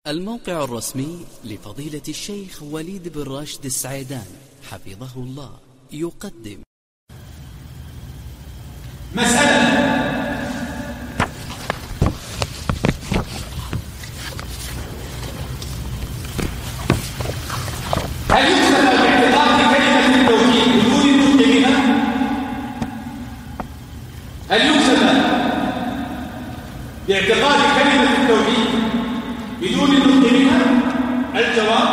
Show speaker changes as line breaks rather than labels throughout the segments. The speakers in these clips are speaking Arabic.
الموقع الرسمي لفضيلة الشيخ وليد بن راشد السعيدان حفظه الله يقدم
مسألة هل يكتب باعتقاد كلمة التوحيد بدون نطق بها؟ هل يكتب باعتقاد كلمة التوحيد بدون النطق بها؟ الجواب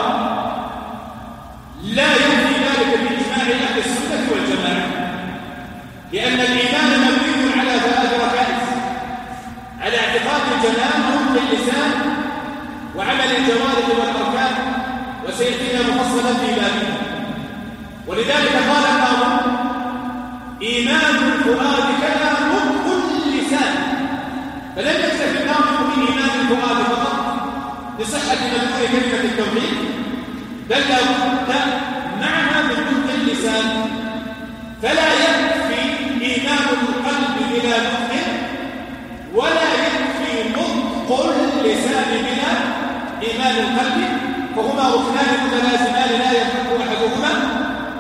لا ينفي ذلك بإجماع أهل السنة والجماعة، لأن الإيمان مبني على ثلاث ركائز: على اعتقاد الجنان ونطق اللسان وعمل الجوارح والأركان، وسيأتينا مفصلا في ذلك. ولذلك قال الناظم: إيمان الفؤاد كلا نطق اللسان. فلم يكتفي الناظم بإيمان الفؤاد فقط لصحة مدلول كلمة التوحيد، بل لا بد معها من نطق اللسان. فلا يكفي إيمان القلب بلا نطق، ولا يكفي نطق اللسان بلا إيمان القلب، فهما ركنان متلازمان لا ينفك أحدهما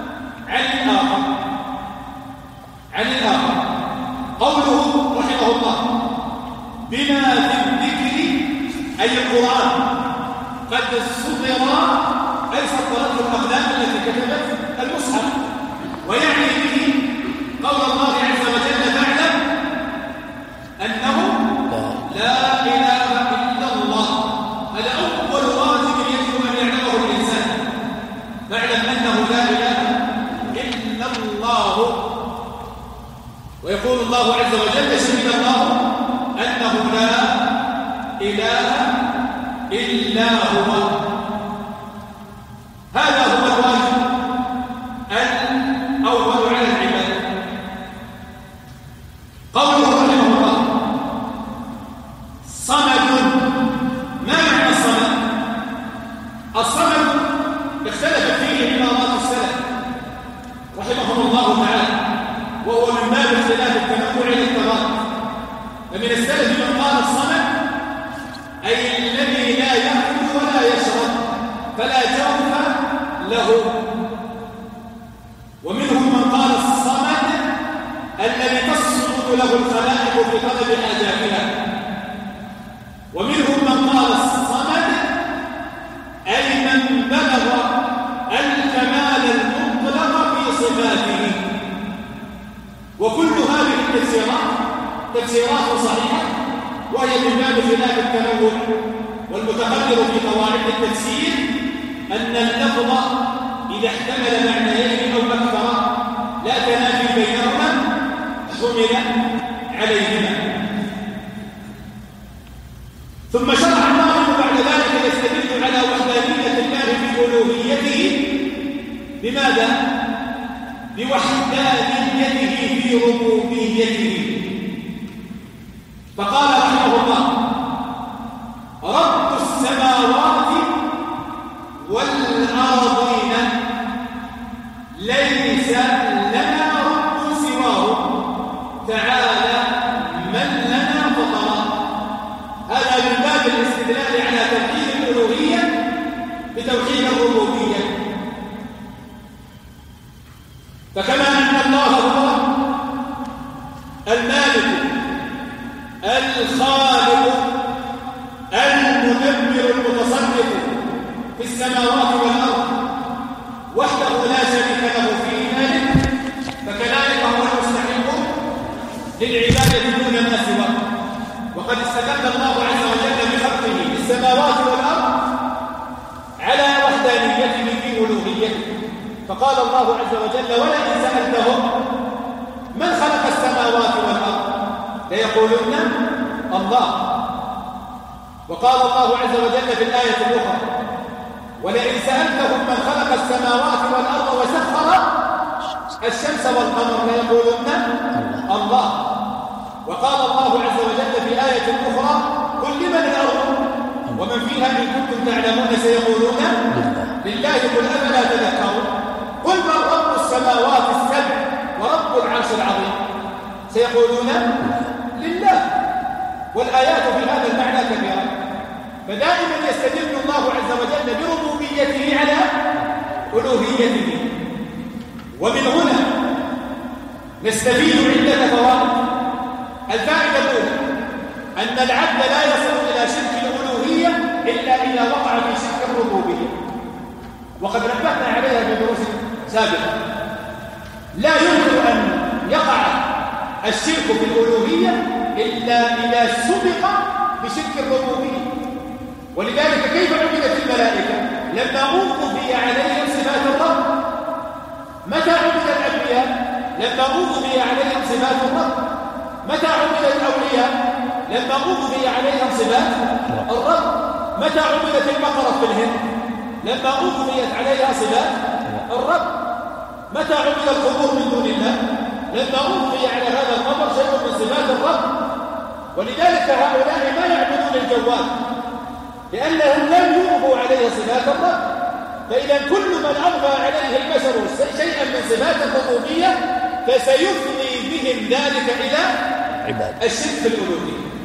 عن الآخر. قوله رحمه الله: بما في الذكر أي القرآن قد سطر، أي سطرته الأقلام التي كتبت المصحف، ويعني به قول الله عز وجل: فاعلم أنه لا إله إلا الله. هذا أول واجب يجب أن يعلمه الإنسان: فاعلم أنه لا إله إلا الله. ويقول الله عز وجل: شهد الله أنه لا إله إلا هو. هذا هو الواجب الأول على العباد. قوله رحمه الله: صمد. ما معنى الصمد؟ الصمد اختلفت فيه عبارات السلف رحمهم الله تعالى، وهو من باب اختلاف التنوع للتضاد. فمن السلف من قال الصمد أي الذي لا يأكل ولا يشرب فلا جوف له، ومنهم من قال الصمد الذي تصمد له الخلائق في طلب حاجاتها، ومنهم من قال الصمد أي من بلغ الكمال المطلق في صفاته. وكل هذه التفسيرات تفسيرات صحيحة، وهي من باب خلاف التنوع. والمتقدر في قواعد التفسير أن اللفظ إذا احتمل معنيين أو أكثر لا تنافي بينهما حمل عليهما. ثم شرع الناظم بعد ذلك يستدل على وحدانية الله في ألوهيته. بماذا؟ بوحدانيته في ربوبيته. فقال رحمه الله: رب السماوات والأرضين ليس لنا رب سواه تعالى من لنا فطرا. هذا من باب الاستدلال على توحيد الألوهية بتوحيد الربوبية. فكما أن الله هو المالك الخالق المدبر المتصرف في السماوات والأرض وحده لا شريك له في ذلك، فكذلك هو المستحق للعبادة دون ما سواه. وقد استدل الله عز وجل بخلقه للسماوات والأرض على وحدانيته في ألوهيته. فقال الله عز وجل: ولئن سألتهم من خلق السماوات والأرض ليقولون الله. وقال الله عز وجل في الآية الأخرى: ولئن سألتهم من خلق السماوات والأرض وسخر الشمس والقمر ليقولون الله. وقال الله عز وجل في آية أخرى: قل لمن الأرض ومن فيها إن كنتم تعلمون سيقولون لله قل أفلا تذكرون. قل من رب السماوات السبع ورب العرش العظيم سيقولون لله. والآيات في هذا المعنى كثيرة. فدائما يستدل الله عز وجل بربوبيته على ألوهيته. ومن هنا نستفيد عدة فوائد. الفائدة الأولى أن العبد لا يصل إلى شرك الألوهية إلا إذا وقع في شرك الربوبية، وقد نبهنا عليها في دروس سابقة. لا يمكن أن يقع الشرك في الألوهية إلا إذا سبق بشرك الربوبية. ولذلك كيف عبدت الملائكة لما أضفي عليهم صفات الرب؟ متى عبد الأنبياء؟ لما أضفي عليهم صفات الرب. متى عبد الأولياء؟ لما أضفي عليهم صفات الرب. متى عبدت البقرة في الهند؟ لما أضفيت عليها صفات الرب. متى عبد القبور من دون الله؟ لما أضفي على هذا القبر شيء من صفات الرب. ولذلك هؤلاء ما يعبدون الجوال لأنهم لم يضفوا عليه صفات الرب. فإذا كل من أضفى عليه البشر شيئا من صفات الربوبية فسيفضي بهم ذلك إلى الشرك في الألوهية.